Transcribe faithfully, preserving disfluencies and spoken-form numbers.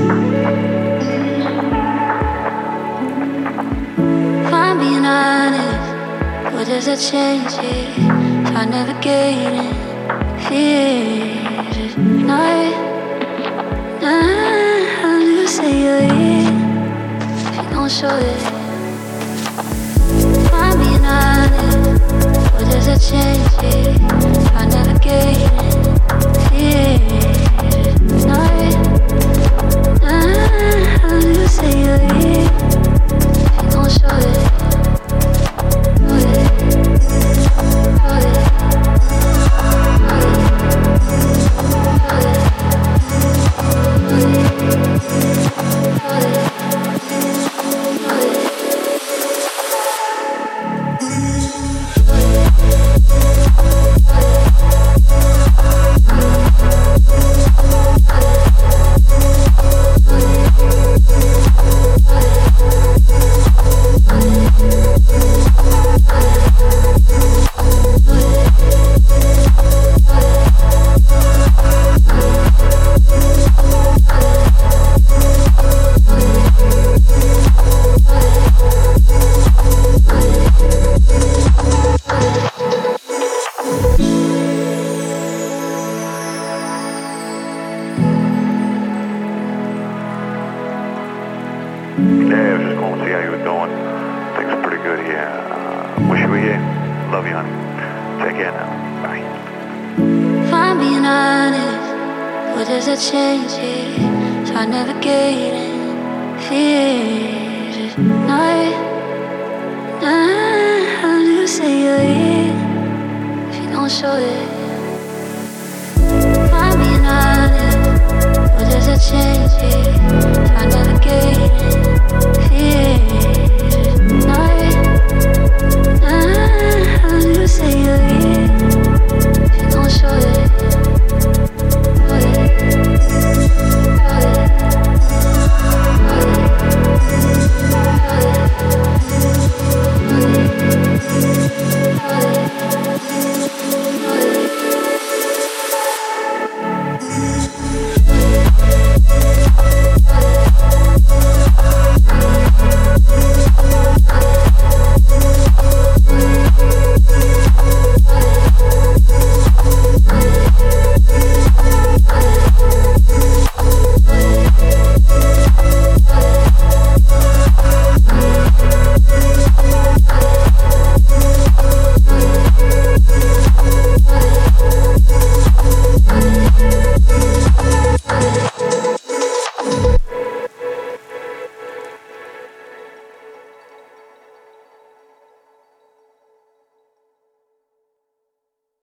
If I'm being honest, what does that change it? If I navigate it, fear it, night, night, how do you say you're here if you don't show it? If I'm being honest, what does that change it? If I navigate it, fear it, night, night, how do you say you're here if you don't show it? Show it.